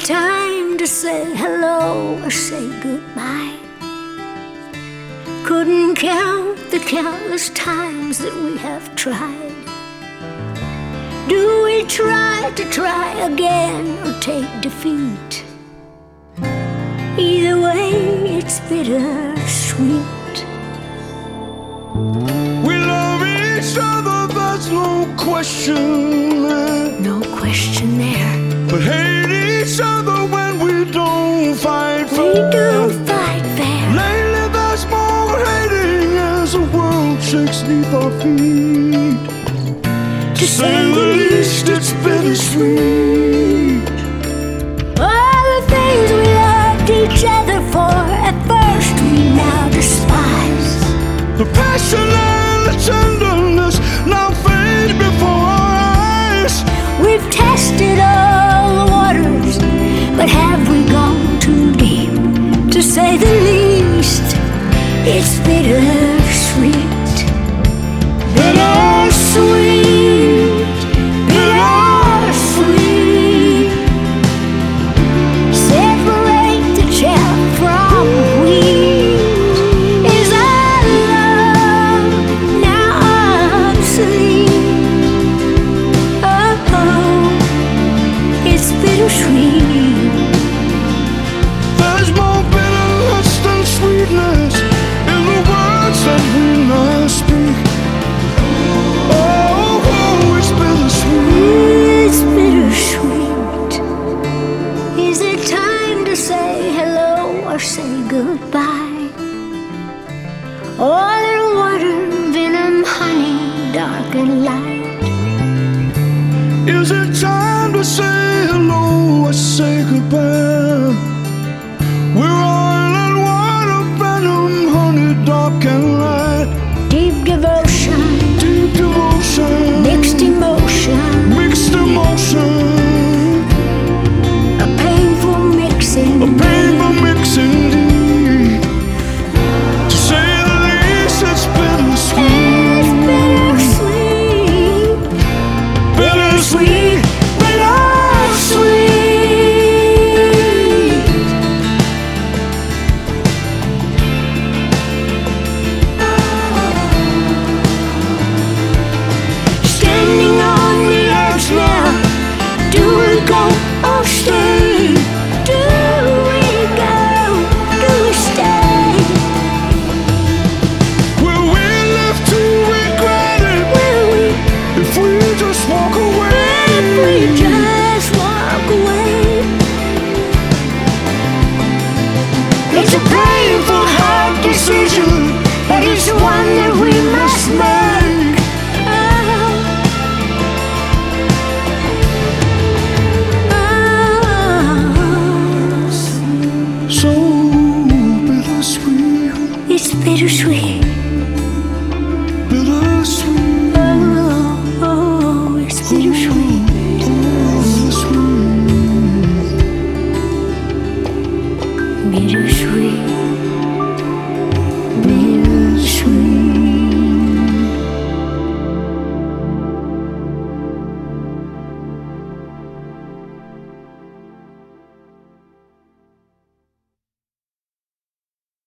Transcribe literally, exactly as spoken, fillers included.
time to say hello or say goodbye. Couldn't count the countless times that we have tried. Do we try to try again or take defeat? Either way, it's bittersweet. We love each other, there's no question there. No question there. But hate each other when we don't fight fair. We don't fight fair. Lately there's more hating as the world shakes neath our feet. To say the least, it's bittersweet. All the things we loved each other for at first we now despise. The passion and the tenderness now fade before our eyes. We've tested all the waters, but have we gone too deep? To say the least, it's bittersweet. Bittersweet. Bittersweet. Separate the chaff from wheat. Is our love now obsolete? Oh, it's bittersweet. There's more bitterness than sweetness in the words that we now speak. Oh, oh, it's bittersweet. It's bittersweet. Is it time to say hello or say goodbye? Oil and water, venom, honey, dark and light. Is it time to say hello or say goodbye? We're oil and water, venom, honey, dark and light. Deep devotion, Deep devotion, mixed emotion, mixed emotion, a painful mixing. a painful mix indeed. To say the least, it's bittersweet. It's bittersweet. Bittersweet, bittersweet. Standing on the edge now. Do we go or stay? Do we go? Do we stay? Will we live to regret it Will we? if we just walk away? If we just walk away? It's a painful, hard decision, but it's one that we must make. So bittersweet, It's bittersweet. bittersweet, Oh, oh, it's bittersweet. bittersweet. Bittersweet.